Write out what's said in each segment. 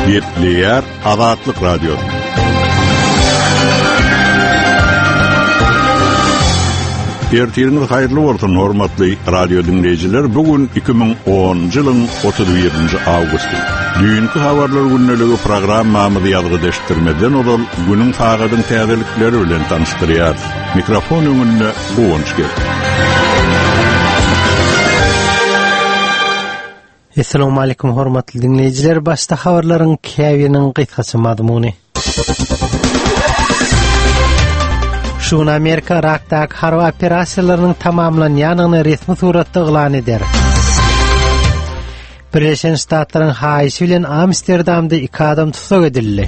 Getliýär Azatlyk Radiosu. Ertiriniz haýyrly bolsun hormatly radio dinleýijiler. Bugün 2010-njy ýylyň 31-nji awgusty. Düýünki habarlar günneligi programmamyzy ýazgydyşdyrmadan olar günüň fagadyň täzelikleri bilen tanışdyrýar. Mikrofon öňünde Gowunç geldi. Assalamu alaykum hormatly dinleýijiler. Başda habarlaryň käbiriniň gysgasy mazmuny. Şun Amerika Irakdaky harby operasiýalarynyň tamamlanýanyny resmi suratda eglan eder. Birleşen Ştatlaryň haýysy bilen Amsterdamda 2 adam tutsak edildi.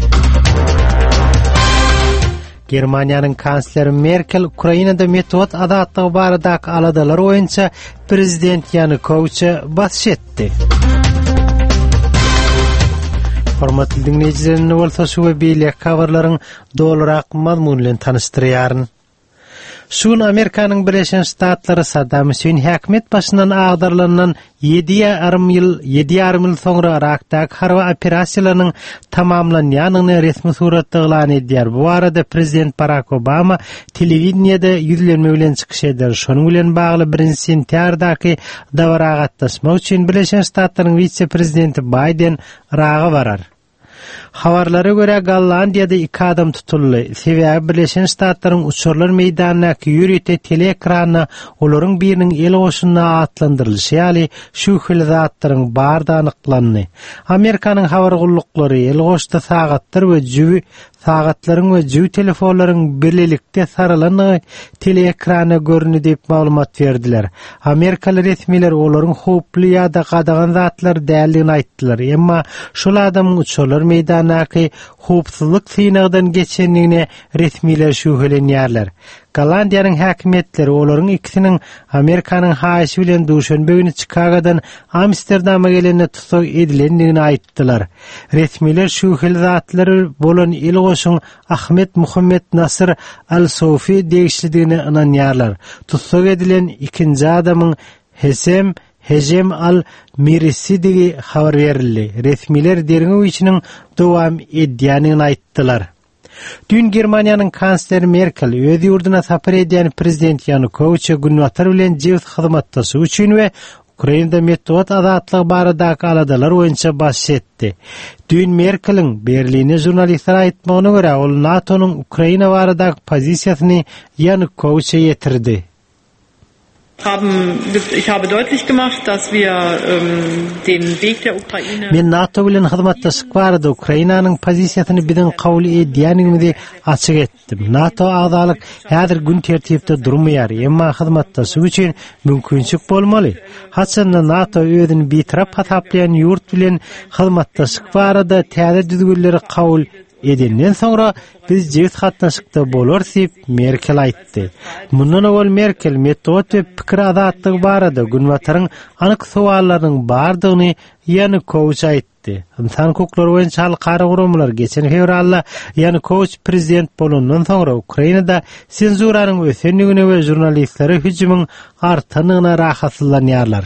Germaniýanyň kansleri Merkel Ukrainada metod adatlygy baradaky aladalar boýunça prezident Yanukowyça baş etdi. Hormatly dinleýijiler, bolsa şu we beýle habarlaryň dolarak mazmuny bilen tanışdyrýaryn. Şun Amerikanyň Birleşen Ştatlary Saddam Hüseyin häkimet başyndan agdarlanan 7,5 ýyl soňra Irakdaky harby operasiýalarynyň tamamlanýanyny resmi suratda eglan edýär. Bu arada prezident Barack Obama telewiziýada ýüzlenme bilen çykyş eder. Şonuň bilen bagly 1 sentýardaky dawra gatnaşmak üçin Birleşen Ştatlaryň vice-prezidenti Biden Iraga barar. Habarlara göre Gollandiýada 2 adam tutuldy. Sebäbi Birleşen Ştatlaryň uçurlar meýdanyna ýürüte teleekranyna olaryň biriniň el goşunyna atlandyrylýy, ýaly şu hil zatlaryň bardy anyklandy. Amerikanyň habar gullukları el goşda sagatlar we sagatlaryň we jüw telefonlaryň birlelikde saralan teleekrana görünýär diýip maglumat berdiler. Amerikaly resmiler olaryň howply ýa-da gadagan zatlar däldigini aýtdylar. Emma şol adamyň uçurlar meýdanyny howpsuzlyk synagdan geçenligine resmiler şüphelenýärler. Gollandiýanyň häkimetleri olaryň ikisiniň Amerikanyň haýysy bilen duşanbe güni Chicagodan Amsterdama gelende tutsak edilendigini aýtdylar. Resmiler şu hil zatlary bolan el goşuň Ahmet Muhammed Nasr al-Sofi degişligine inanýarlar. Tutsak edilen ikinji adamyň Hecem al-Mirisi degi habar berildi. Resmiler Derňowiciniň dowam edýäni aýtdylar. Dün Germaniýanyň kansleri Merkel öz ýurduna sapar edýän prezident Yanukowyça günwatar bilen jewt hyzmatdaşy üçin we Ukrainada metod adatlygy baradaky aladalar boýunça baş etdi. Dün Merkel'iň Berlin'e jurnalistler aýtmagyna görä ol NATO'nun Ukraina baradaky pozisiýasyny Yanukowyça ýetirdi. Ich habe deutlich gemacht, dass wir den Weg der Ukraine... Men NATO bilen hyzmatdaşyk barada Ukrainanyň pozisiýasyny bilen kabul edýändigimi açyk etdim. NATO agdalyk häzir gün tertipde durmaýar, emma hyzmatdaşyk üçin mümkinçilik bolmaly. Haçanda NATO özüni bitirap hasaplayan ýurt bilen hyzmatdaşyk barada täze düzgünleri kabul edenden soňra biz jewt gatnaşykda bolar diýip Merkel aýtdy. Mundan awal Merkel metod we pikir adatlygy barada günwataryň anyk sowallarynyň bardygyny Yanukowyç aýtdy. Insan hukuklary boýunça halkara gurumlar geçen fevralda Yanukowyç prezident bolandan soňra Ukrainada senzuranyň ösenligine we jurnalistlere hüjümüň artanyna rahatsızlanýarlar.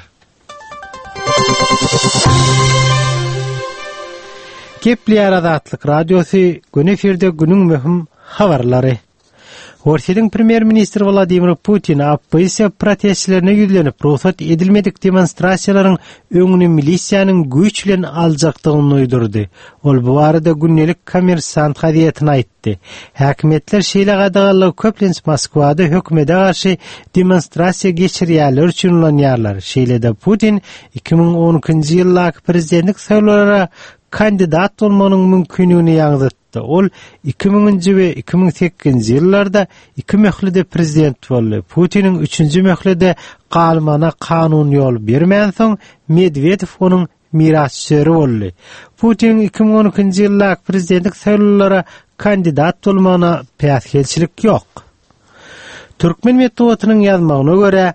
Kepler Azatlyk Radiosu gün efirde günüň möhüm habarlary. Russiýanyň premier ministri Vladimir Putin opposisiýa protestçilerine ýüzlenip ruhsat edilmedik demonstrasiýalaryň öňüni milisiýanyň güýç bilen aljakdygyny uýdurdy. Ol bu arada günnelik Kommersant gazetine aýtdy. Häkimetler şeýle gadagaly köplenç Moskwada hökümete garşy demonstrasiýa geçirýärler üçin ulanýarlar. Şeýle-de Putin 2012-nji ýyllaky prezidentlik saýlawalara kandidat olmanyň mümkinligini ýagdatdy. Ol 2000-nji we 2008-nji ýyllarda 2 möhlede prezident boldy. Putiniň 3-nji möhlede galmana kanun ýol bermän soň Medvedew onuň mirasçysy boldy. Putin 2012-nji ýyllaky prezidentlik saýlawalara kandidat bolmana päsgelçilik ýok. Türkmen metodynyň ýazmagyna görä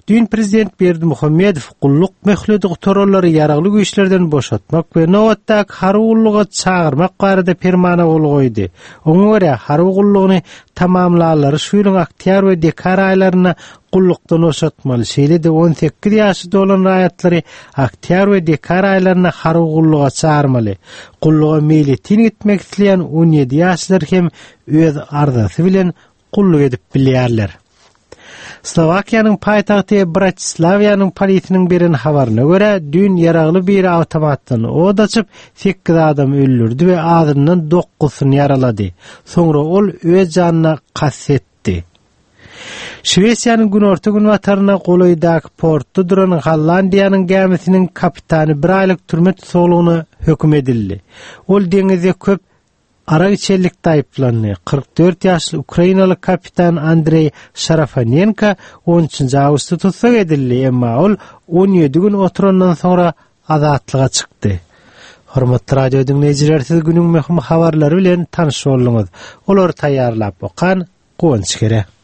dün prezident Berdimuhammedow gulluk möhledigi torallary ýaragly güýçlerden boşatmak we nowatdaky harugulluga çağırmak barada fermana bolgoýdy. Oňa görä harugullugyny tamamlalary şu ýylyň oktyabr we dekar aýlaryna gullukdan boşatmaly. Şeýle de 18 ýaşy dolan raýatlary oktyabr we dekar aýlaryna harugulluga çağırmaly. Gulluga meýli tin gitmek isleýän 17 ýaşlar hem öz arzusy bilen gulluk edip bilýärler. Slovakiýanyň paýtagty Bratislavyanyň polisiýanyň beren habaryna görä, dün ýaragly bir awtomatdan od açyp 8 adam öldürdi we azyndan 9-syny ýaralady. Soňra ol öz janyna kassetdi. Şwesiýanyň günorta gün wataryna golaýdaky portda duran Hollandiýanyň gemisiniň kapitany 1 aýlyk türme tutulugyny hökm edildi. Ol deňize köp ara içerlikde ayıplandı. 44 ýaşly Ukrainaly kapitan Andrey Sharafanenko 13 awgustda tutsak edildi, emma ol 17 gün oturandan sonra azatlyga çykdy. Hormatly radio dinleyijiler, siz günüň möhüm habarlary bilen tanyş boldyňyz. Olary taýýarlap okan Gowanç Kere.